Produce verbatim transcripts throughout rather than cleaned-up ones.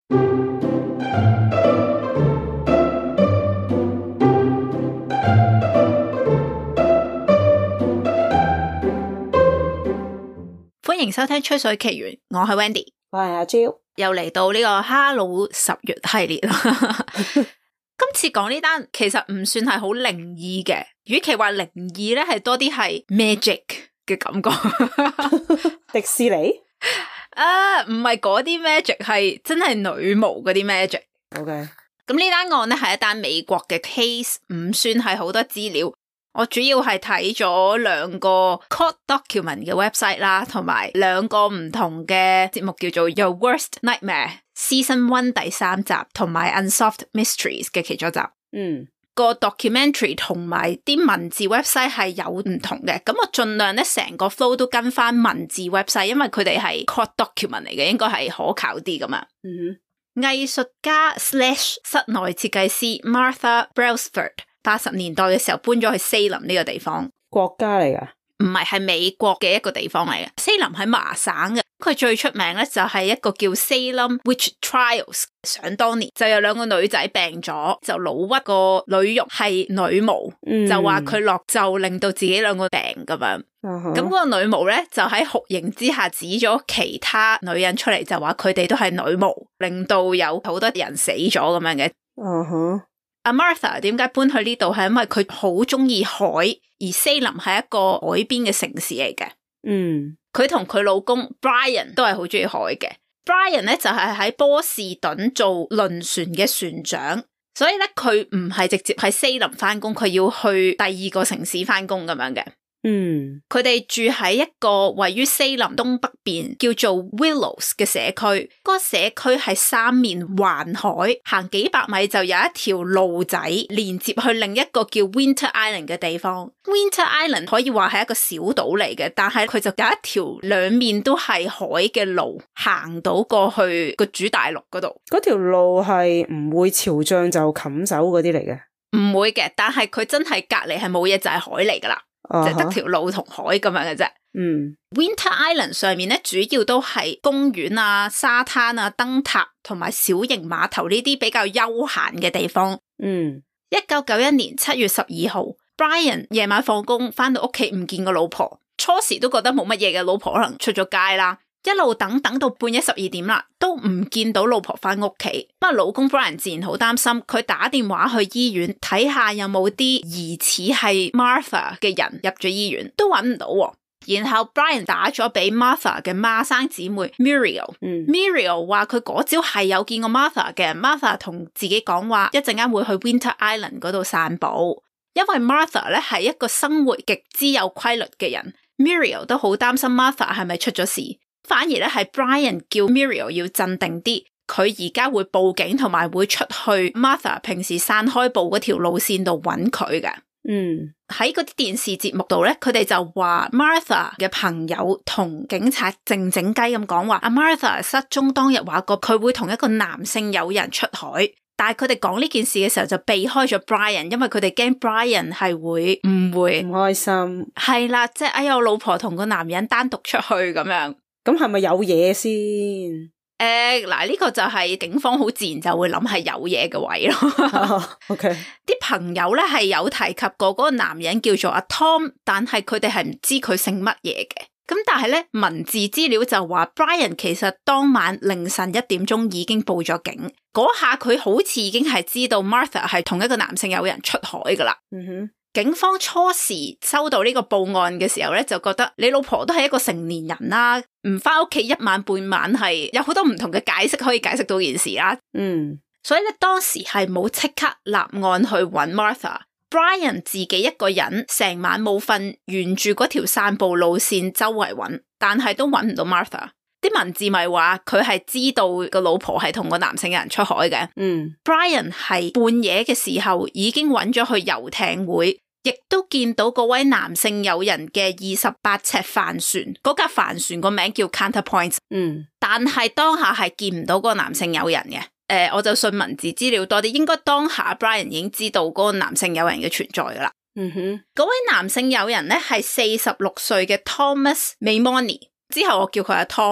歡迎收聽《吹水奇緣》，我係 Wendy， 我係阿 Jo， 又嚟到呢個哈囉十月系列啦。今次講呢單其實唔算係好靈異嘅，與其話靈異咧，係多啲係 magic 嘅感覺。 迪士尼啊，唔係嗰啲 magic， 係真係女巫嗰啲 magic。 OK， 咁呢單案咧係一單美國嘅 case， 唔算係好多資料。我主要係睇咗兩個 court document 嘅 website 啦，同埋兩個唔同嘅節目，叫做 Your Worst Nightmare Season One 第三集，同埋 Unsolved Mysteries 嘅其中一集。 嗯， 個 documentary 同埋啲文字 website 係有唔同嘅，咁我盡量咧成個 flow 都跟翻文字 website， 因為佢哋係 court document 嚟嘅，應該係可靠啲噶嘛。 嗯哼，藝術家 slash 室內設計師 Martha Brailsford，八十年代嘅時候搬咗去 Salem 呢個地方， 國家嚟噶？ 唔係，係美國嘅一個地方嚟嘅。Salem 喺麻省嘅，佢最出名咧就係一個叫 Salem Witch Trials。想當年就有兩個女仔病咗，就老屈個女傭係女巫，嗯、就話佢落咒令到自己兩個病咁樣。咁嗰、uh huh. 個女巫咧就喺酷刑之下指咗其他女人出嚟，就話佢哋都係女巫，令到有好多人死咗咁樣嘅。 嗯哼。Uh huh. 阿 Martha 點解搬去呢度？係因為佢好中意海，而 Salem 係一個海邊嘅城市嚟嘅。嗯，佢同佢老公 Brian 都係好中意海嘅。Brian 咧就係、是、喺波士頓做輪船嘅船長，所以咧佢唔係直接喺 Salem 翻工，佢要去第二個城市翻工咁樣嘅。嗯，佢哋住喺一個位於 Salem 東北邊叫做 Willows 嘅社區，嗰、那個社區係三面環海，行幾百米就有一條路仔連接去另一個叫 Winter Island 嘅地方。Winter Island 可以話係一個小島嚟嘅，但係佢就有一條兩面都係海嘅路，行到過去個主大陸嗰度。 嗰條路係唔會潮漲就冚走嗰啲嚟嘅？ 唔會嘅，但係佢真係隔籬係冇嘢，就係海嚟噶啦。就得條路同海咁樣嘅啫。嗯 ，Winter Island 上面咧主要都係公園啊、沙灘啊、燈塔同埋小型碼頭呢啲比較休閒嘅地方。嗯，一九九一年七月十二號 ，Brian 夜晚放工翻到屋企唔見個老婆，初時都覺得冇乜嘢嘅，老婆可能出咗街啦。一路等等到半夜十二點啦，都唔見到老婆翻屋企。咁啊，老公 Brian 自然好擔心，佢打電話去醫院睇下有冇啲疑似係 Martha 嘅人入咗醫院，都揾唔到。然後 Brian 打咗俾 Martha 嘅孖生姊妹 Muriel，嗯，Muriel 話佢嗰朝係有見過 Martha 嘅。Martha 同自己講話一陣間會去 Winter Island 嗰度散步，因為 Martha 咧係一個生活極之有規律嘅人。Muriel 都好擔心 Martha 係咪出咗事。反而咧係 Brian 叫 Muriel 要鎮定啲，佢而家會報警同埋會出去 Martha 平時散開步嗰條路線度揾佢嘅。嗯，喺嗰啲電視節目度咧，佢哋就話 Martha 嘅朋友同警察靜靜雞咁講話，阿 Martha 失蹤當日話過佢會同一個男性友人出海，但係佢哋講呢件事嘅時候就避開咗 Brian， 因為佢哋驚 Brian 係會誤會唔開心。係啦，即係哎呀，我老婆同個男人單獨出去咁樣。咁係咪有嘢先？誒、呃，嗱，呢個就係警方好自然就會諗係有嘢嘅位咯。 oh, OK， 啲朋友咧係有提及過嗰個男人叫做阿 Tom， 但係佢哋係唔知佢姓乜嘢嘅。咁但係咧文字資料就話 Brian 其實當晚凌晨一點鐘已經報咗警，嗰下佢好似已經係知道 Martha 係同一個男性友人出海噶啦。嗯哼。Mm-hmm. 警方初時收到呢個報案嘅時候咧，就覺得你老婆都係一個成年人啦，唔翻屋企一晚半晚係有好多唔同嘅解釋可以解釋到件事啦。嗯，所以咧當時係冇即刻立案去揾 Martha。Brian 自己一個人成晚冇瞓，沿住嗰條散步路線周圍揾，但係都揾唔到 Martha。啲文字咪話佢係知道個老婆係同個男性人出海嘅。嗯 ，Brian 係半夜嘅時候已經揾咗去遊艇會，亦都見到嗰位男性友人嘅二十八尺帆船，嗰架帆船個名叫 Counterpoint。嗯，但係當下係見唔到嗰個男性友人嘅。誒、呃，我就信文字資料多啲，應該當下 Brian 已經知道嗰個男性友人嘅存在噶啦。嗯哼，嗰位男性友人咧係四十六歲嘅 Thomas Maimone。之後我叫佢阿 Tom 啦，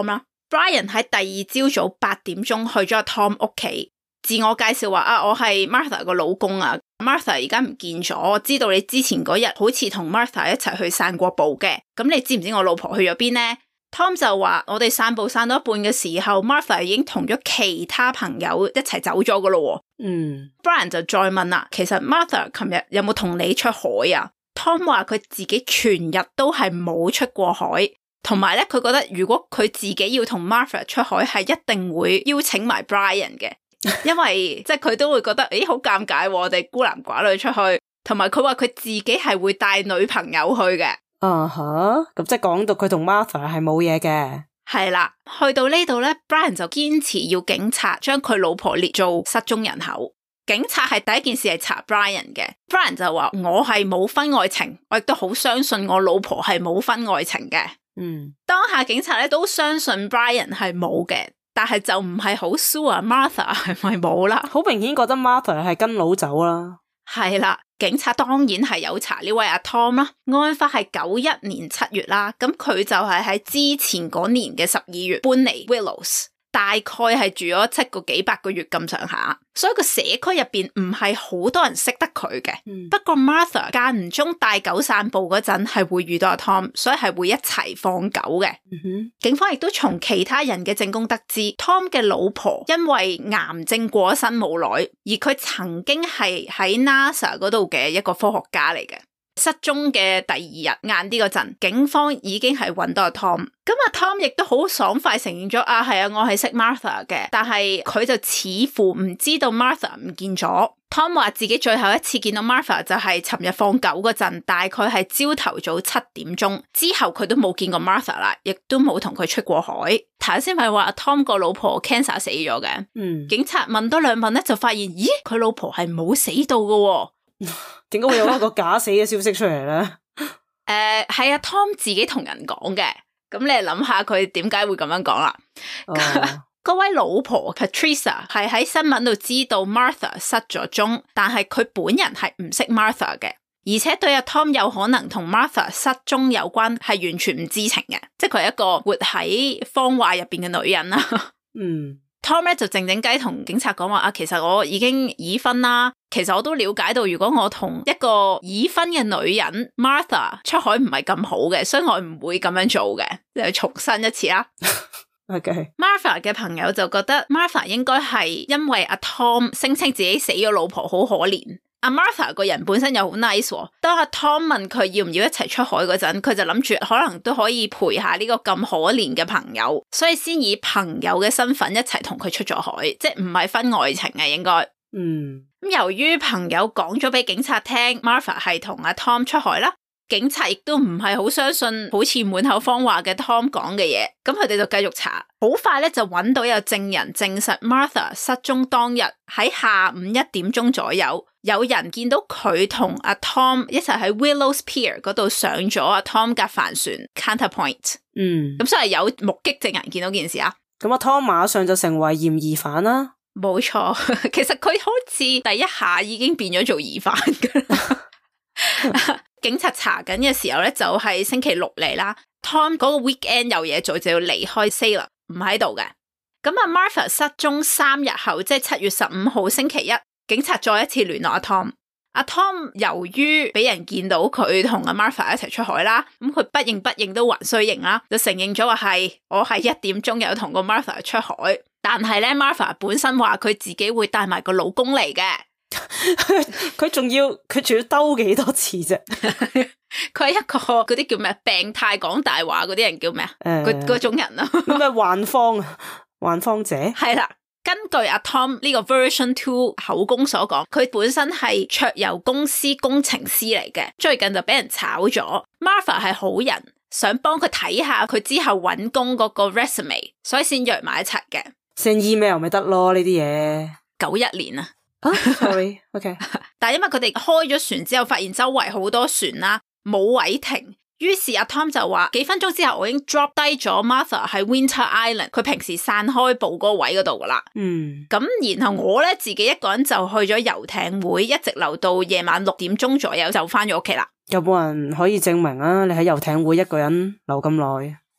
Brian 喺第二朝早八點鐘去咗阿 Tom 屋企，自我介紹話啊，我係 Martha 個老公啊 ，Martha 而家唔見咗，我知道你之前嗰日好似同 Martha 一齊去散過步嘅，咁你知唔知我老婆去咗邊呢？ Tom 就話我哋散步散到一半嘅時候 Martha 已經同咗其他朋友一齊走咗噶咯。嗯 Brian 就再問啦，其實 Martha 琴日有冇同你出海啊？ Tom 話佢自己全日都係冇出過海，同埋咧佢覺得如果佢自己要同 Martha 出海係一定會邀請埋 Brian 嘅，因為即係佢都會覺得誒好尷尬，我哋孤男寡女出去，同埋佢話佢自己係會帶女朋友去嘅。 啊哈，咁即係講到佢同 Martha 係冇嘢嘅。 係啦，去到呢度咧 Brian 就堅持要警察將佢老婆列做失蹤人口。警察係第一件事係查 Brian 嘅。 Brian 就話我係冇婚外情，我亦都好相信我老婆係冇婚外情嘅。嗯，當下警察咧都相信 Brian 係冇嘅，但係就唔係好 sure Martha 係咪冇啦。 好明顯覺得 Martha 係跟佬走啦。 係啦，警察當然係有查呢位阿 Tom 啦。案發係九一年七月啦，咁佢就係喺之前嗰年嘅十二月搬嚟 Willows， 大概係住咗七個幾八個月咁上下，所以個社區入邊唔係好多人識得佢嘅。嗯、不過 Martha 間唔中帶狗散步嗰陣係會遇到阿 Tom， 所以係會一齊放狗嘅。嗯、哼警方亦都從其他人嘅證供得知 Tom 嘅老婆因為癌症過咗身冇耐，而佢曾經係喺 NASA 嗰度嘅一個科學家嚟嘅。失蹤嘅第二日晏啲嗰陣，警方已經係揾到阿 Tom。咁阿 Tom 亦都好爽快承認咗啊，係啊，我係識 Martha 嘅，但係佢就似乎唔知道 Martha 唔見咗。Tom 話自己最後一次見到 Martha 就係尋日放狗嗰陣，大概係朝頭早七點鐘之後，佢都冇見過 Martha 啦，亦都冇同佢出過海。頭先咪話阿 Tom 個老婆 cancer 死咗嘅。嗯，警察問多兩問咧，就發現咦，佢老婆係冇死到嘅。 點解會有一個假死嘅消息出嚟咧？誒、 呃，係阿 Tom 自己同人講嘅，咁你諗下佢點解會咁樣講啦？嗰、oh. 位老婆 Patricia 係喺新聞度知道 Martha 失咗蹤，但係佢本人係唔識 Martha 嘅，而且對阿 Tom 有可能同 Martha 失蹤有關係完全唔知情嘅，即係佢係一個活喺謊話入邊嘅女人啦。嗯。Tom 咧就靜靜雞同警察講話啊，其實我已經已婚啦。其實我都了解到，如果我同一個已婚嘅女人 Martha 出海唔係咁好嘅，所以我唔會咁樣做嘅。即係重申一次啦。 OK。 Martha 嘅朋友就覺得 Martha 應該係因為阿 Tom 聲稱自己死咗老婆好可憐。阿 Martha 個人本身又好 nice，哦，當阿 Tom 問佢要唔要一齊出海嗰陣，佢就諗住可能都可以陪下呢個咁可憐嘅朋友，所以先以朋友嘅身份一齊同佢出咗海，即係唔係婚外情啊應該。嗯，咁由於朋友講咗俾警察聽 Martha 係同阿 Tom 出海啦，警察亦都唔係好相信好似滿口謊話嘅 Tom 講嘅嘢，咁佢哋就繼續查，好快咧就揾到有證人證實 Martha 失蹤當日喺下午一點鐘左右，有人見到佢同阿 Tom 一齊喺 Willows Pier 嗰度上咗阿 Tom 架帆船 Counterpoint。嗯，咁所以有目擊證人見到件事啊。 咁阿 Tom 馬上就成為嫌疑犯啦。 冇錯，其實佢好似第一下已經變咗做疑犯噶啦。警察查緊嘅時候咧，就係、是、星期六嚟啦。Tom 嗰個 weekend 有嘢做，就要離開 Salem， 唔喺度嘅。咁阿 Martha 失蹤三日後，即係七月十五號星期一，警察再一次聯絡阿 Tom。阿 Tom 由於俾人見到佢同阿 Martha 一齊出海啦，咁佢不認不認都還須認啦，就承認咗話係我係一點鐘有同個 Martha 出海，但係咧 Martha 本身話佢自己會帶埋個老公嚟嘅。 佢仲要佢仲要兜幾多次啫？ 佢係一個嗰啲叫咩病態講大話嗰啲人叫咩啊？嗰嗰、呃、種人啊？ 咩幻方啊？幻方者係啦。根據阿 Tom 呢個 version two 口供所講，佢本身係桌遊公司工程師嚟嘅，最近就俾人炒咗。Martha 係好人，想幫佢睇下佢之後搵工嗰個 resume， 所以先約埋一齊嘅。 send email 咪得咯呢啲嘢。 九一年啊。 啊、，sorry，OK， 但係因為佢哋開咗船之後，發現周圍好多船啦，冇位停，於是阿 Tom 就話幾分鐘之後我已經 drop 低咗 Martha 喺 Winter Island， 佢平時散開步嗰個位嗰度噶啦。嗯，咁然後我咧自己一個人就去咗遊艇會，一直留到夜晚六點鐘左右就翻咗屋企啦。 有冇人可以證明啊？你喺遊艇會一個人留咁耐？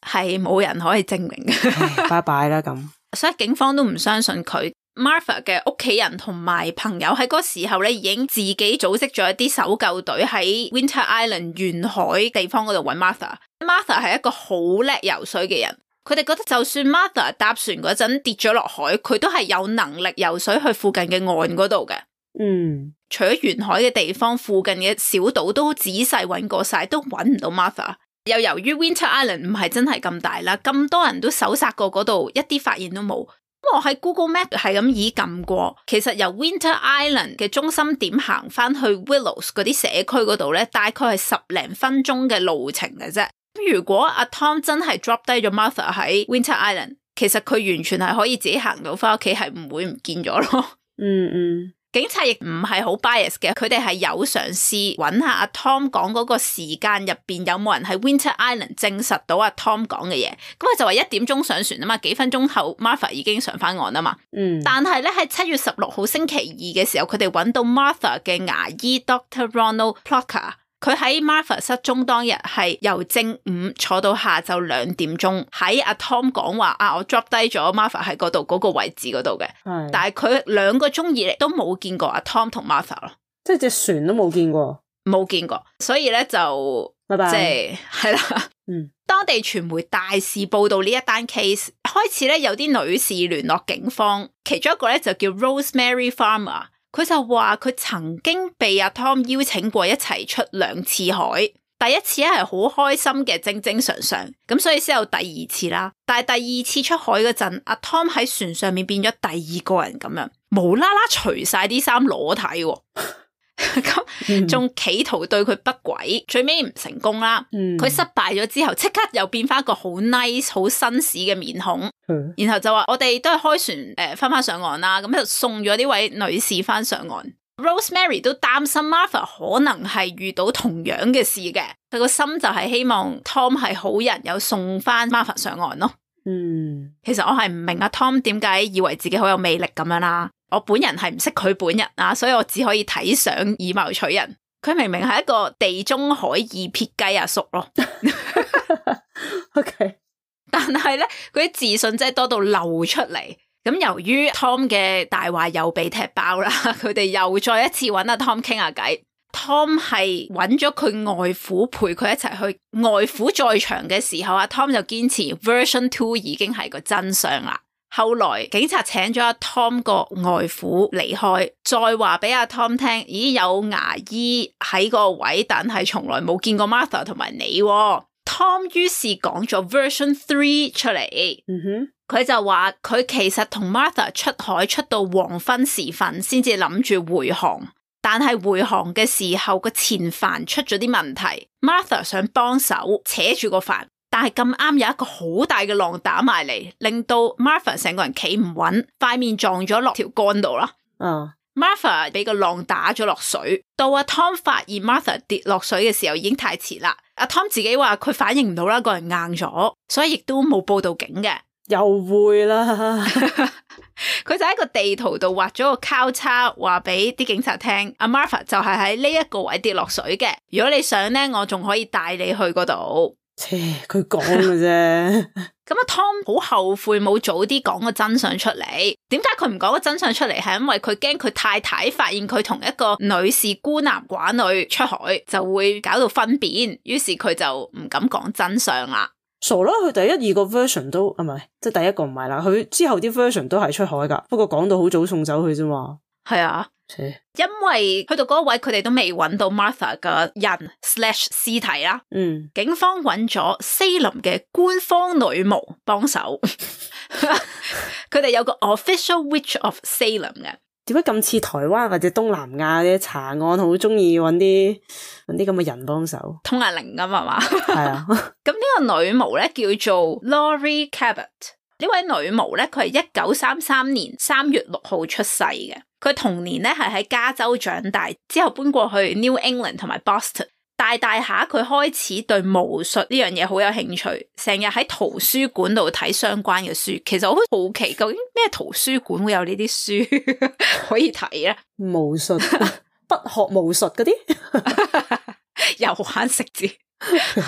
係冇人可以證明嘅。 拜拜啦咁。 所以警方都唔相信佢。Martha 嘅屋企人同埋朋友喺嗰個時候咧，已經自己組織咗一啲搜救隊喺 Winter Island 沿海地方嗰度揾 Martha。Martha 係一個好叻游水嘅人，佢哋覺得就算 Martha 搭船嗰陣跌咗落海，佢都係有能力游水去附近嘅岸嗰度嘅。 嗯， 除咗沿海嘅地方，附近嘅小島都仔細揾過晒，都揾唔到 Martha。又由於 Winter Island 唔係真係咁大啦，咁多人都搜索過嗰度，一啲發現都冇。咁我喺 Google Map 係咁已撳過，其實由 Winter Island 嘅中心點行翻去 Willows 嗰啲社區嗰度咧，大概係十零分鐘嘅路程嘅啫。如果阿 Tom 真係 drop 低咗 Martha 喺 Winter Island， 其實佢完全係可以自己行到翻屋企，係唔會唔見咗咯。 嗯嗯。 警察亦唔係好 bias 嘅，佢哋係有嘗試揾下阿 Tom 講嗰個時間入邊有冇人喺 Winter Island 證實到阿 Tom 講嘅嘢。咁佢就話一點鐘上船啊嘛，幾分鐘後 Martha 已經上翻岸啊嘛。 嗯。但係咧喺七月十六號星期二嘅時候，佢哋揾到 Martha 嘅牙醫 Doctor Ronald Plotker。佢喺 Martha 失蹤當日係由正午坐到下晝兩點鐘，喺阿 Tom 講話啊，我 drop 低咗 Martha 喺嗰度嗰個位置嗰度嘅。但係佢兩個鐘以嚟都冇見過阿 Tom 同 Martha 咯， 即係隻船都冇見過， 冇見過，所以咧就拜拜， 即係係啦。嗯，當地傳媒大肆報道呢一單 case， 開始咧有啲女士聯絡警方，其中一個咧就叫 Rosemary Farmer。佢就話佢曾經被阿 Tom 邀請過一齊出兩次海，第一次咧係好開心嘅，正正常常，咁所以先有第二次啦。但係第二次出海嗰陣，阿 Tom 喺船上面變咗第二個人咁樣，無啦啦除晒啲衫裸體喎。咁仲企圖對佢不軌，最尾唔成功啦。佢、嗯、失敗咗之後，即刻又變翻一個好 nice、好紳士嘅面孔，嗯、然後就話我哋都係開船誒，翻翻上岸啦。咁就送咗呢位女士翻上岸。Rosemary 都擔心 Martha 可能係遇到同樣嘅事嘅，佢個心就係希望 Tom 係好人，又送翻 Martha 上岸咯。嗯，其實我係唔明阿 Tom 點解以為自己好有魅力咁樣啦。我本人係唔識佢本人啊，所以我只可以睇相以貌取人。佢明明係一個地中海二撇雞阿叔咯。OK， 但係咧，佢啲自信真係多到漏出嚟。咁由於 Tom 嘅大話又被踢爆啦，佢哋又再一次揾阿 Tom 傾下偈。Tom 係揾咗佢外父陪佢一齊去，外父在場嘅時候，阿 Tom 就堅持 version two 已經係個真相啦。後來警察請咗阿 Tom 個外父離開，再話俾阿 Tom 聽，咦，有牙醫喺個位，但係從來冇見過 Martha 同埋你喎。Tom 於是講咗 version three 出嚟，嗯哼，佢就話佢其實同 Martha 出海出到黃昏時分先至諗住回航，但係回航嘅時候個前帆出咗啲問題， Martha 想幫手扯住個帆，但係咁啱有一個好大嘅浪打埋嚟，令到 Martha 成個人企唔穩，塊面撞咗落條杆度啦。嗯、uh.，Martha 俾個浪打咗落水，到阿 Tom 發現 Martha 跌落水嘅時候已經太遲啦。阿 Tom 自己話佢反應唔到啦，個人硬咗，所以亦都冇報到警嘅。 又會啦， 佢就喺個地圖度畫咗個交叉，話俾啲警察聽，阿 Martha 就係喺呢一個位跌落水嘅。如果你想咧，我仲可以帶你去嗰度。 切，佢講嘅啫。 咁阿 Tom 好後悔冇早啲講個真相出嚟。點解佢唔講個真相出嚟？係因為佢驚佢太太發現佢同一個女士孤男寡女出海，就會搞到分辨。於是佢就唔敢講真相啦。 傻啦，佢第一二個 version 都啊，唔係，即係第一個唔係啦。佢之後啲 version 都係出海噶，不過講到好早送走佢啫嘛。 係啊。因為去到嗰個位，佢哋都未揾到 Martha 嘅人 slash 屍體啦。嗯，警方揾咗 Salem 嘅官方女巫幫手，佢哋有個 official witch of Salem 嘅。 點解咁似台灣或者東南亞嘅查案，好中意揾啲揾啲咁嘅人幫手？ 通下靈咁係嘛？ 係啊。 咁呢個女巫咧叫做 Laurie Cabot。呢位女巫咧，佢係一九三三年三月六號出世嘅。佢童年咧係喺加州長大，之後搬過去 New England 同埋 Boston。大大下佢開始對巫術呢樣嘢好有興趣，成日喺圖書館度睇相關嘅書。其實我好好奇，究竟咩圖書館會有呢啲書可以睇咧？ 巫術，不學巫術嗰啲， 又玩食字。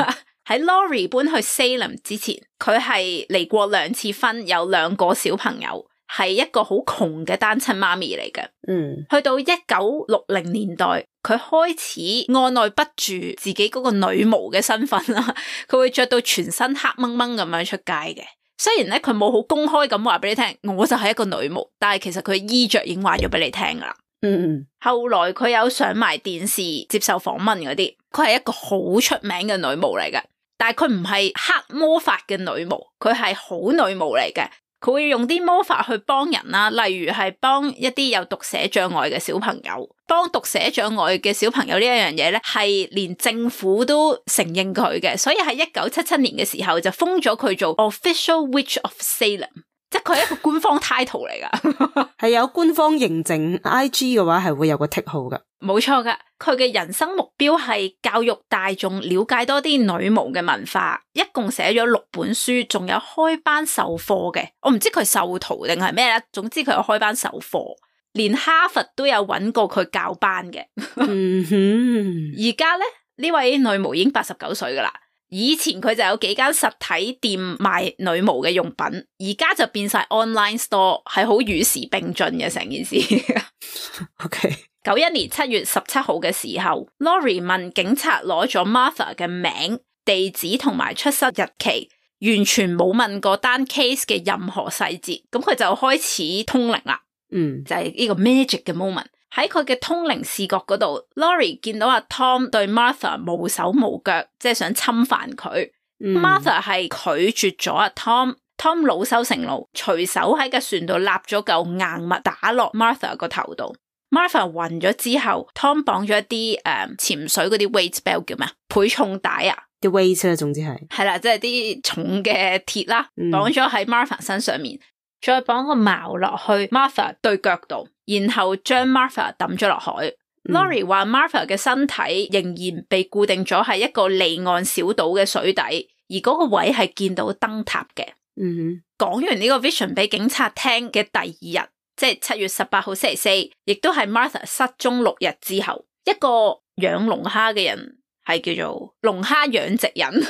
喺 Laurie 搬去 Salem 之前，佢係離過兩次婚，有兩個小朋友，係一個好窮嘅單親媽咪嚟嘅。 嗯， 去到一九六零年代，佢開始按捺不住自己嗰個女巫嘅身份啦，佢會着到全身黑掹掹咁樣出街嘅。雖然咧佢冇好公開咁話俾你聽，我就係一個女巫，但係其實佢衣着已經話咗俾你聽噶啦。 嗯嗯， 後來佢有上埋電視接受訪問嗰啲，佢係一個好出名嘅女巫嚟嘅，但係佢唔係黑魔法嘅女巫，佢係好女巫嚟嘅。佢會用啲魔法去幫人啦，例如係幫一啲有讀寫障礙嘅小朋友，幫讀寫障礙嘅小朋友呢一樣嘢咧，係連政府都承認佢嘅，所以喺一九七七年嘅時候就封咗佢做 Official Witch of Salem， 即係佢係一個官方 title 嚟噶，係有官方認證。I G 嘅話係會有個剔號噶， 冇錯噶。佢嘅人生目標係教育大眾了解多啲女巫嘅文化，一共寫咗六本書，仲有開班授課嘅。我唔知佢授徒定係咩啦，總之佢有開班授課，連哈佛都有揾過佢教班嘅。 嗯哼， 而家咧呢位女巫已經八十九歲噶啦，以前佢就有幾間實體店賣女巫嘅用品，而家就變晒 online store， 係好與時並進嘅成件事。 OK。 九一年七月十七號嘅時候 Laurie 問警察攞咗 Martha 嘅名、地址同埋出生日期，完全冇問過單 case 嘅任何細節，咁佢就開始通靈啦。 嗯，就係呢個 magic 嘅 moment。喺佢嘅通靈視覺嗰度 Laurie 見到阿 Tom 對 Martha 無手無腳，即係想侵犯佢。嗯、Martha 係拒絕咗阿 Tom， Tom 惱羞成怒，隨手喺架船度立咗嚿硬物打落 Martha 個頭度。Martha 暈咗之後 Tom 綁咗一啲誒潛水嗰啲 weight belt 叫咩倍重帶啊， 啲 weight 啦，總之係係啦，即係啲重嘅鐵啦，綁咗喺 Martha 身上面，再綁個矛落去 Martha 對腳度，然後將 Martha 抌咗落海。嗯、Laurie 話 Martha 嘅身體仍然被固定咗喺一個離岸小島嘅水底，而嗰個位係見到燈塔嘅。 嗯哼， 講完呢個 vision 俾警察聽嘅第二日，即係七月十八號星期四，亦都係 Martha 失蹤六日之後，一個養龍蝦嘅人係叫做龍蝦養殖人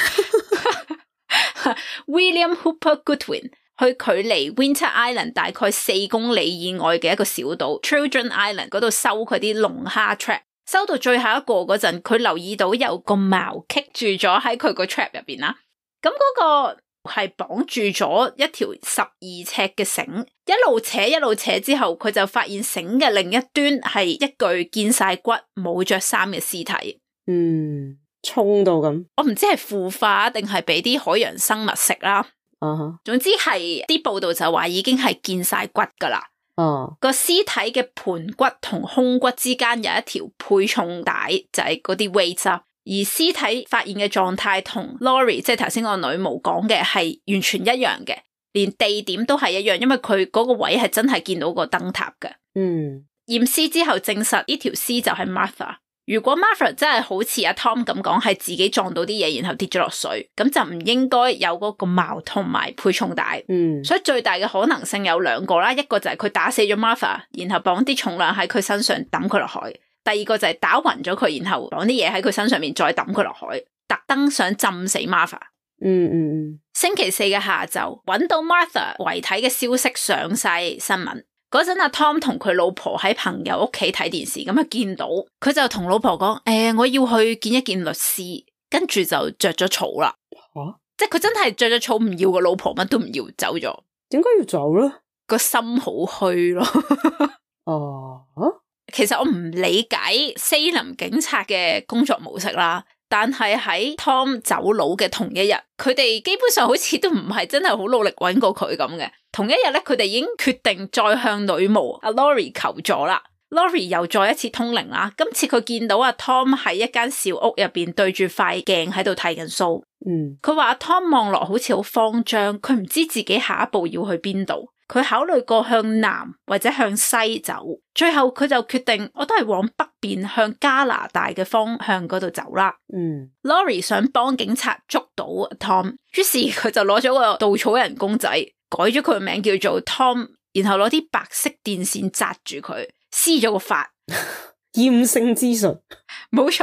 William Hooper Goodwin 去距離 Winter Island 大概四公里以外嘅一個小島 Children Island 嗰度收佢啲龍蝦 trap， 收到最後一個嗰陣，佢留意到有個矛棘住咗喺佢個 trap 入邊啦，咁嗰個係綁住咗一條十二尺嘅繩，一路扯一路扯之後，佢就發現繩嘅另一端係一具見晒骨冇着衫嘅屍體。 嗯，衝到咁， 我唔知係腐化定係俾啲海洋生物食啦。 Uh huh. 總之係啲報道就話已經係見晒骨噶啦。 哦， 個屍體嘅盤骨同胸骨之間有一條配重帶，就係嗰啲 weight 啊。而屍體發現嘅狀態同 Laurie 即係頭先個女巫講嘅係完全一樣嘅，連地點都係一樣，因為佢嗰個位係真係見到個燈塔嘅。 嗯， 驗屍之後證實呢條屍就係 Martha。如果 Martha 真係好似阿 Tom 咁講，係自己撞到啲嘢然後跌咗落水，咁就唔應該有嗰個矛同埋配重帶。 嗯， 所以最大嘅可能性有兩個啦，一個就係佢打死咗 Martha， 然後綁啲重量喺佢身上抌佢落海。第二個就係打暈咗佢，然後綁啲嘢喺佢身上面再抌佢落海，特登想浸死 Martha。 嗯嗯嗯。星期四嘅下晝，揾到 Martha 遺體嘅消息上晒新聞。嗰陣阿 Tom 同佢老婆喺朋友屋企睇電視，咁啊見到佢就同老婆講：誒、欸，我要去見一見律師，跟住就着咗草啦。吓、啊，即係佢真係着咗草，唔要個老婆，乜都唔要，走咗。 點解要走咧？ 個心好虛咯。 哦、啊， 其實我唔理解 Salem 警察嘅工作模式啦。但係喺 Tom 走佬嘅同一日，佢哋基本上好似都唔係真係好努力揾過佢咁嘅。同一日咧，佢哋已經決定再向女巫阿 Laurie 求助啦。Laurie 又再一次通靈啦，今次佢見到阿 Tom 喺一間小屋入邊對住塊鏡喺度剃緊鬚。嗯，佢話阿 Tom 望落好似好慌張，佢唔知自己下一步要去邊度。佢考慮過向南或者向西走，最後佢就決定我都係往北邊向加拿大嘅方向嗰度走啦。嗯 Laurie 想幫警察捉到 Tom， 於是佢就攞咗個稻草人公仔，改咗佢個名叫做 Tom， 然後攞啲白色電線紮住佢，施咗個法。 厭勝之術， 冇錯，佢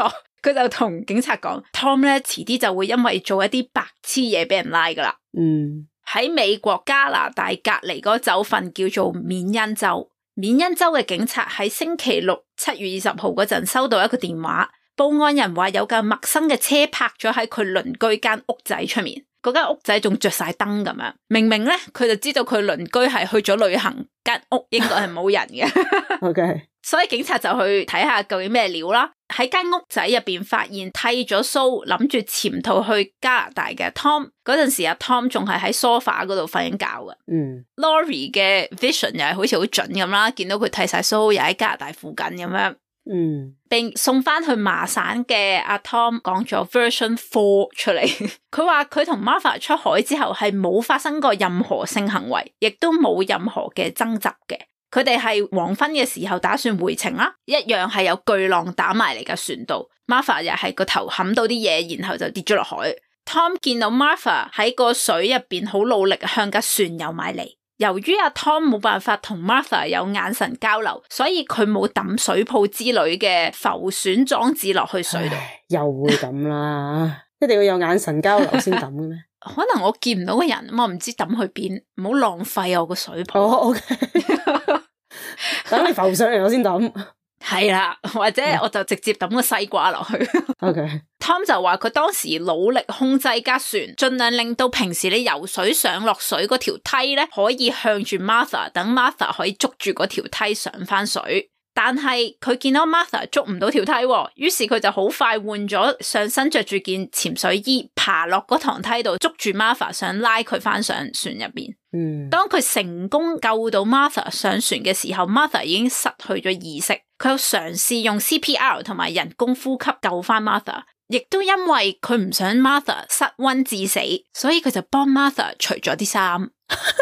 佢就同警察講 Tom 咧遲啲就會因為做一啲白痴嘢俾人拉噶啦。 嗯， 喺美國加拿大隔籬嗰州份叫做緬因州，緬因州嘅警察喺星期六七月二十號嗰陣收到一個電話，報案人話有架陌生嘅車泊咗喺佢鄰居間屋仔出面，嗰間屋仔仲着晒燈咁樣，明明咧佢就知道佢鄰居係去咗旅行，間屋應該係冇人嘅。 OK， 所以警察就去睇下究竟咩料啦。喺間屋仔入邊發現剃咗鬚諗住潛逃去加拿大嘅 Tom， 嗰陣時阿 Tom 仲係喺 sofa 嗰度瞓緊覺嘅。 嗯 Lori 嘅 vision 又係好似好準咁啦，見到佢剃晒鬚又喺加拿大附近咁樣。 嗯， 並送翻去麻省嘅阿 Tom 講咗 version four 出嚟，佢話佢同 Martha 出海之後係冇發生過任何性行為，亦都冇任何嘅爭執嘅。佢哋係黃昏嘅時候打算回程啦，一樣係有巨浪打埋嚟嘅船度。Martha 又係個頭冚到啲嘢，然後就跌咗落海。Tom 見到 Martha 喺個水入邊好努力向架船游埋嚟。由於阿 Tom 冇辦法同 Martha 有眼神交流，所以佢冇抌水泡之類嘅浮選裝置落去水度。 又會咁啦，一定要有眼神交流先抌嘅咩？ 可能我見唔到個人，我唔知抌去邊，唔好浪費我個水泡。 哦、oh, OK， 等你浮上嚟我先抌。 係啦，或者我就直接抌個西瓜落去。 OK， Tom 就話佢當時努力控制架船，盡量令到平時你游水上落水嗰條梯咧，可以向住 Martha， 等 Martha 可以捉住嗰條梯上翻水。但係佢見到 Martha 捉唔到條梯，於是佢就好快換咗上身着住件潛水衣，爬落嗰堂梯度捉住 Martha， 想拉佢翻上船入邊。 嗯， 當佢成功救到 Martha 上船嘅時候 Martha 已經失去咗意識，佢有嘗試用 C P R 同埋人工呼吸救翻 Martha， 亦都因為佢唔想 Martha 失溫致死，所以佢就幫 Martha 除咗啲衫。唔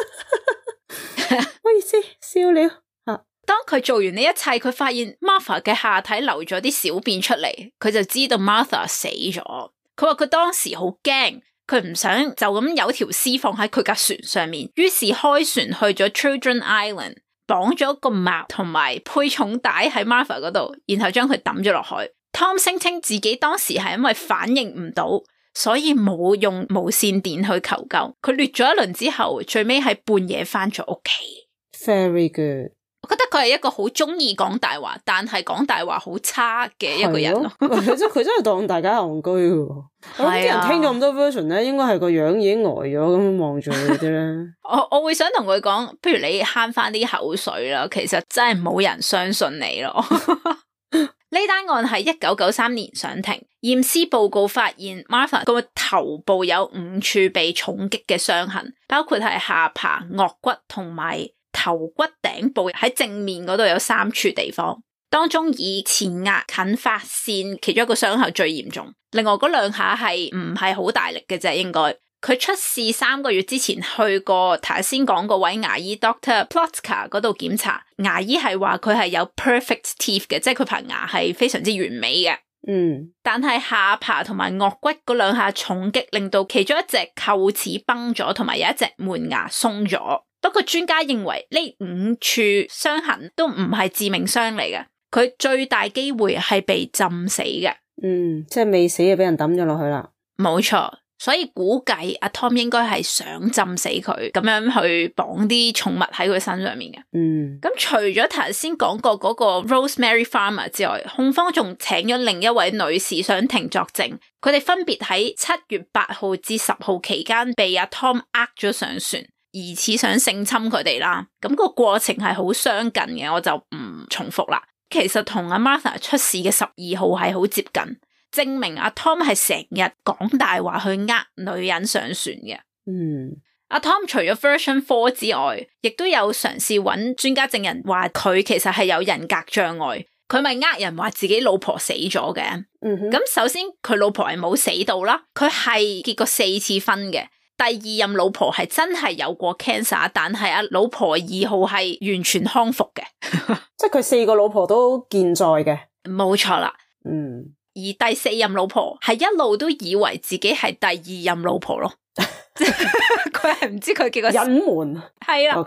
好意思，笑了。 當佢做完呢一切，佢發現 Martha 嘅下體流咗啲小便出嚟，佢就知道 Martha 死咗。佢話佢當時好驚，佢唔想就咁有條屍放喺佢架船上面，於是開船去咗 Children Island， 綁咗個錨同埋配重帶喺 Martha 嗰度，然後將佢抌咗落海。Tom 聲稱自己當時係因為反應唔到，所以冇用無線電去求救。佢掠咗一輪之後，最尾喺半夜翻咗屋企。 Very good。 我覺得佢係一個好中意講大話，但係講大話好差嘅一個人咯。 佢真佢真係當大家戇居嘅。我諗啲人聽咗咁多 version 咧，應該係個樣已經呆咗咁望住佢啲咧。 我我會想同佢講，不如你慳翻啲口水啦。其實真係冇人相信你咯。呢單案係一九九三年上庭，驗屍報告發現 Martha 個頭部有五處被重擊嘅傷痕，包括係下巴、顎骨同埋頭骨頂部喺正面嗰度有三處地方，當中以前額近髮線其中一個傷口最嚴重，另外嗰兩下係唔係好大力嘅啫，應該。佢出事三個月之前去過頭先講嗰位牙醫 Doctor Plotka 嗰度檢查，牙醫係話佢係有 perfect teeth 嘅，即係佢排牙係非常之完美嘅。 嗯，但係下巴同埋顎骨嗰兩下重擊令到其中一隻臼齒崩咗，同埋有一隻門牙鬆咗。不過專家認為呢五處傷痕都唔係致命傷嚟嘅，佢最大機會係被浸死嘅。 嗯，即係未死就俾人抌咗落去啦。 冇錯，所以估計阿 Tom 應該係想浸死佢，咁樣去綁啲寵物喺佢身上面嘅。 嗯， 咁除咗頭先講過嗰個 Rosemary Farmer 之外，控方仲請咗另一位女士上庭作證，佢哋分別喺七月八號至十號期間被阿 Tom 呃咗上船，疑似想性侵佢哋啦，咁個過程係好相近嘅，我就唔重複啦。其實同阿 Martha 出事嘅十二號係好接近，證明阿 Tom 係成日講大話去呃女人上船嘅。 嗯， 阿 Tom 除咗 version four 之外，亦都有嘗試揾專家證人話佢其實係有人格障礙，佢咪呃人話自己老婆死咗嘅。 嗯哼， 咁首先佢老婆係冇死到啦，佢係結過四次婚嘅。第二任老婆係真係有過 cancer， 但係阿老婆二號係完全康復嘅， 即係佢四個老婆都健在嘅， 冇錯啦。 嗯， 而第四任老婆係一路都以為自己係第二任老婆咯，即係佢係唔知佢幾個隱瞞， 係啦。 OK，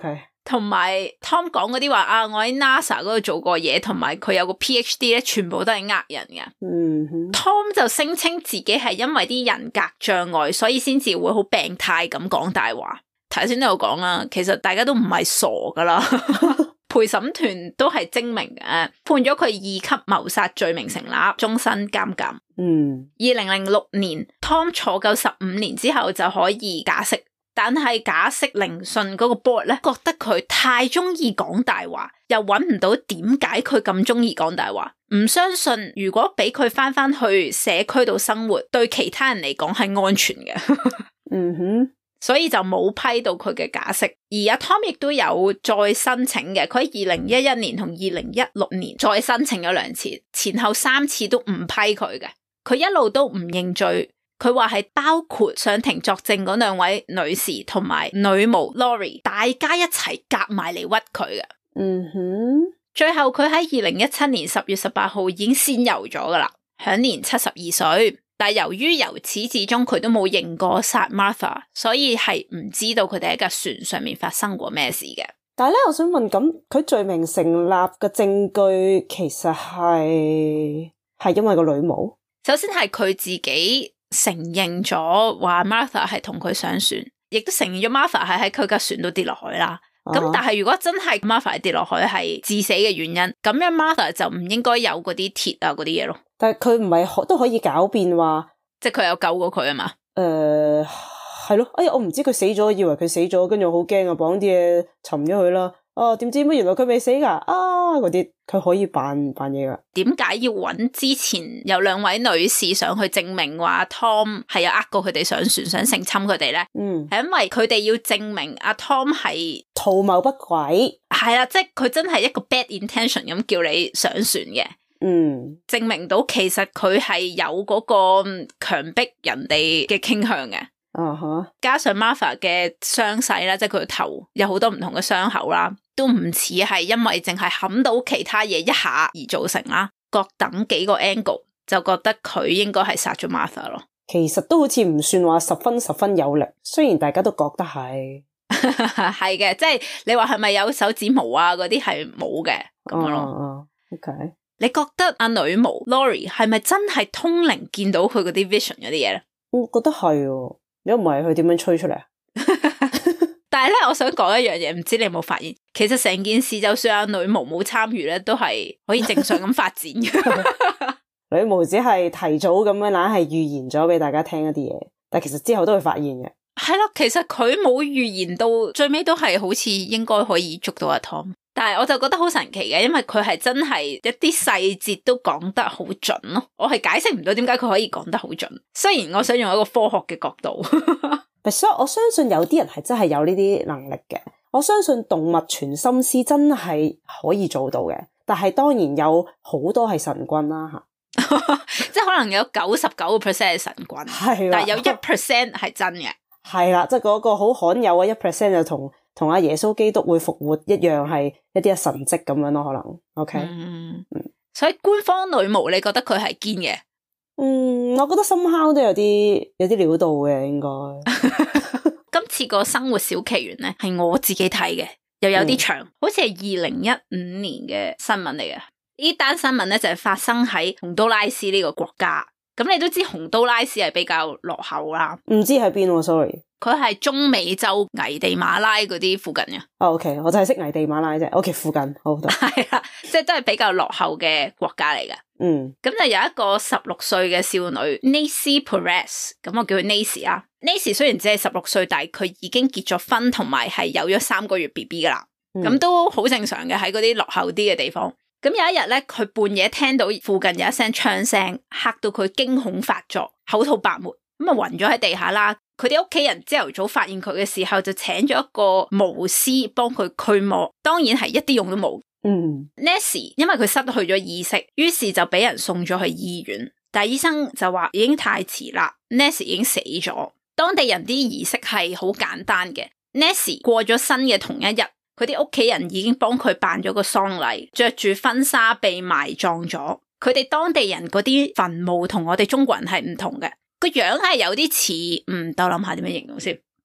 同埋 Tom 講嗰啲話啊，我喺 NASA 嗰度做過嘢，同埋佢有個 P H D 咧，全部都係呃人嘅。 嗯哼 Tom 就聲稱自己係因為啲人格障礙，所以先至會好病態咁講大話。頭先都有講啦，其實大家都唔係傻噶啦，陪審團都係精明嘅，判咗佢二級謀殺罪名成立，終身監禁。 嗯， 二零零六年 Tom 坐夠十五年之後就可以假釋。但係假釋聆訊嗰個 board 咧，覺得佢太中意講大話，又揾唔到點解佢咁中意講大話，唔相信如果俾佢翻翻去社區度生活，對其他人嚟講係安全嘅。 嗯哼， 所以就冇批到佢嘅假釋。而阿 Tom 亦都有再申請嘅，佢喺二零一一年同二零一六年再申請咗兩次，前後三次都唔批佢嘅，佢一路都唔認罪。佢話係包括上庭作證嗰兩位女士同埋女巫 Lori， 大家一齊夾埋嚟屈佢嘅。 嗯哼， 最後佢喺二零一七年十月十八號已經仙遊咗噶啦，享年七十二歲。但係由於由始至終佢都冇認過殺 Martha， 所以係唔知道佢哋喺架船上面發生過咩事嘅。 但係咧，我想問，咁佢罪名成立嘅證據其實係係因為個女巫？ 首先係佢自己承認咗話 Martha 係同佢上船，亦都承認咗 Martha 係喺佢架船度跌落海啦。咁、啊、但係如果真係 Martha 跌落海係致死嘅原因，咁樣 Martha 就唔應該有嗰啲鐵啊嗰啲嘢咯。但係佢唔係都可以狡辯話，即係佢有救過佢啊嘛？誒、呃，係咯。哎呀，我唔知佢死咗，以為佢死咗，跟住好驚啊，綁啲嘢沉咗佢啦。哦，點知乜原來佢未死噶？啊，嗰啲佢可以扮扮嘢噶。點解要揾之前有兩位女士上去證明話 Tom 係有呃過佢哋上船想性侵佢哋咧？嗯，係因為佢哋要證明阿 Tom 係圖謀不軌，係啦，即係佢真係一個 bad intention 咁叫你上船嘅。嗯，證明到其實佢係有嗰個強迫人哋嘅傾向嘅。啊哈！Uh-huh. 加上 Martha 嘅傷勢啦，即係佢個頭有好多唔同嘅傷口啦，都唔似係因為淨係冚到其他嘢一下而造成啦。各等幾個 angle 就覺得佢應該係殺咗 Martha 咯。其實都好似唔算話十分十分有力，雖然大家都覺得係係嘅，即係你話係咪有手指毛啊嗰啲係冇嘅咁樣咯。哦、uh, uh,，OK。你覺得阿女巫 Lori 係咪真係通靈見到佢嗰啲 vision 嗰啲嘢咧？我覺得係喎。如果唔係佢點樣吹出嚟啊？但係咧，我想講一樣嘢，唔知你有冇發現，其實成件事就算阿女巫冇參與咧，都係可以正常咁發展嘅。女巫只係提早咁樣，懶係預言咗俾大家聽一啲嘢，但係其實之後都會發現嘅。係咯，其實佢冇預言到最尾都係好似應該可以捉到阿 Tom，但係我就覺得好神奇嘅，因為佢係真係一啲細節都講得好準咯。我係解釋唔到點解佢可以講得好準，雖然我想用一個科學嘅角度。所以我相信有啲人係真係有呢啲能力嘅。我相信動物傳心思真係可以做到嘅，但係當然有好多係神棍啦吓。即係可能有九十九個 percent 係神棍，係，但係有一 percent 係真嘅。係啦，即係嗰個好罕有嘅一 percent 就同同阿耶穌基督會復活一樣，係一啲神蹟咁樣咯，可能。OK，嗯，嗯，所以官方女巫你覺得佢係堅嘅？嗯，我覺得somehow都有啲有啲料到嘅，應該。今次個生活小奇懸咧係我自己睇嘅，又有啲長，嗯、好似係二零一五年嘅新聞嚟嘅。呢單新聞咧就係、是、發生喺洪都拉斯呢個國家。咁你都知洪都拉斯係比較落後啦，唔知喺邊喎 ，sorry。佢係中美洲危地馬拉嗰啲附近嘅。哦 ，OK， 我就係識危地馬拉啫。OK， 附近好。係啦，即係都係比較落後嘅國家嚟嘅。嗯，咁就有一個十六歲嘅少女 Nancy Perez， 咁我叫佢 Nancy 啦。Nancy 雖然只係十六歲，但係佢已經結咗婚，同埋係有咗三個月 B B 噶啦。咁、嗯、都好正常嘅喺嗰啲落後啲嘅地方。咁有一日咧，佢半夜聽到附近有一聲槍聲，嚇到佢驚恐發作，口吐白沫，咁啊暈咗喺地下啦。佢哋屋企人朝頭早發現佢嘅時候，就請咗一個巫師幫佢驅魔，當然係一啲用都冇。嗯 Nancy 因為佢失去咗意識，於是就俾人送咗去醫院，但係醫生就話已經太遲啦 Nancy 已經死咗。當地人啲儀式係好簡單嘅 Nancy 過咗身嘅同一日，佢啲屋企人已經幫佢辦咗個喪禮，着住婚紗被埋葬咗。佢哋當地人嗰啲墳墓同我哋中國人係唔同嘅，個樣係有啲似，嗯，等我諗下點樣形容先。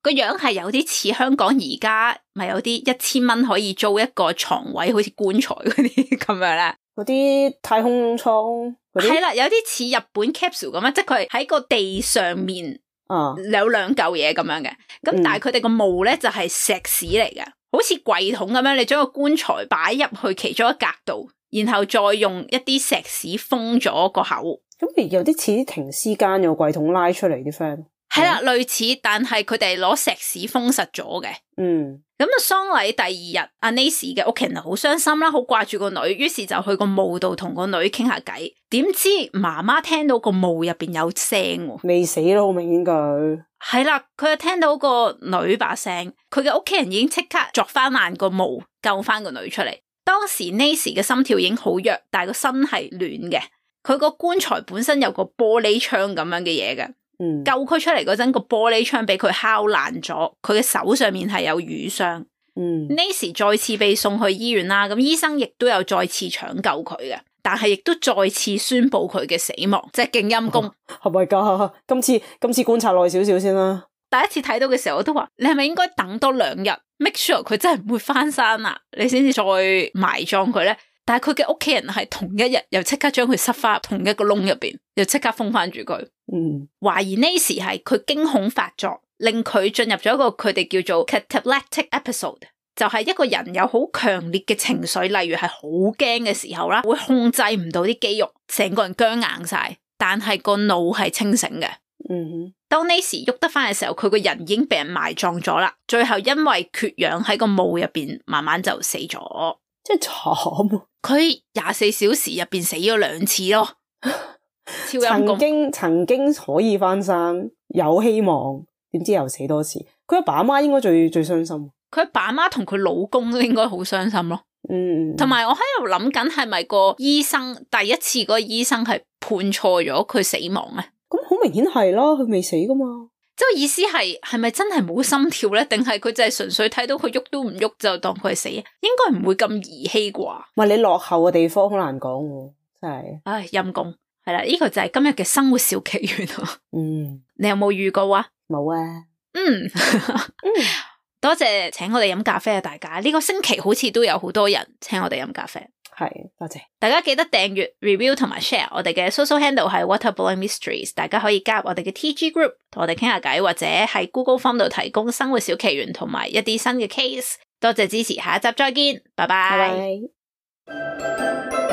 個樣係有啲似香港而家咪有啲一千蚊可以租一個床位，好似棺材嗰啲咁樣咧。 嗰啲太空艙嗰啲係啦，有啲似日本 capsule 咁樣，即係佢喺個地上面啊有兩嚿嘢咁樣嘅。咁、嗯、但係佢哋個墓咧就係石屎嚟嘅，好似櫃桶咁樣，你將個棺材擺入去其中一格度，然後再用一啲石屎封咗個口。 咁有啲似啲停屍間有櫃桶拉出嚟啲 friend。 係啦，類似，但係佢哋攞石屎封實咗嘅。 嗯， 咁啊，喪禮第二日，阿 Nancy 嘅屋企人好傷心啦，好掛住個女，於是就去個墓度同個女傾下偈。點知媽媽聽到個墓入邊有聲， 未死咯，好明顯佢。 係啦，佢就聽到個女把聲，佢嘅屋企人已經即刻鑿翻爛個墓，救翻個女出嚟。當時 Nancy 嘅心跳已經好弱，但係個身係暖嘅。佢個棺材本身有個玻璃窗咁樣嘅嘢嘅。 嗯、 救佢出嚟嗰陣，個玻璃窗俾佢敲爛咗，佢嘅手上面係有瘀傷。 嗯 Nancy 再次被送去醫院啦，咁醫生亦都有再次搶救佢嘅，但係亦都再次宣布佢嘅死亡，即係勁陰公。 係咪噶？今次今次觀察耐少少先啦。 第一次睇到嘅時候，我都話你係咪應該等多兩日 ，make sure 佢真係唔會翻生啊，你先至再埋葬佢咧？但係佢嘅屋企人係同一日又即刻將佢塞翻同一個窿入邊，又即刻封翻住佢。 嗯， 懷疑 Nancy 係佢驚恐發作，令佢進入咗一個佢哋叫做 cataleptic episode， 就係一個人有好強烈嘅情緒，例如係好驚嘅時候啦，會控制唔到啲肌肉，成個人僵硬晒，但係個腦係清醒嘅。 嗯哼， 當 Nancy 喐得翻嘅時候，佢個人已經被人埋葬咗啦，最後因為缺氧喺個墓入邊，慢慢就死咗。 真係慘， 佢廿四小時入邊死咗兩次咯，超陰功。 曾經曾經可以翻生，有希望，點知又死多次。佢阿爸阿媽應該最最傷心。 佢阿爸阿媽同佢老公都應該好傷心咯。 嗯， 同埋我喺度諗緊，係咪個醫生第一次嗰個醫生係判錯咗佢死亡咧？ 咁好明顯係啦，佢未死噶嘛。 即係意思係，係咪真係冇心跳咧？定係佢就係純粹睇到佢喐都唔喐就當佢係死？應該唔會咁兒戲啩？ 唔係，你落後嘅地方好難講，真係。 唉，陰公係啦，呢、這個就係今日嘅生活小奇緣咯。 嗯， 你有冇預告啊？ 冇啊。 嗯嗯，多謝請我哋飲咖啡啊！大家呢、這個星期好似都有好多人請我哋飲咖啡。 係，多謝大家記得訂閱、review 同埋 share 我哋嘅 social handle 係 Waterblowing Mysteries， 大家可以加入我哋嘅 T G group 同我哋傾下偈，或者喺 Google Form 度提供生活小奇緣同埋一啲新嘅 case。多謝支持，下一集再見，拜拜。 拜拜。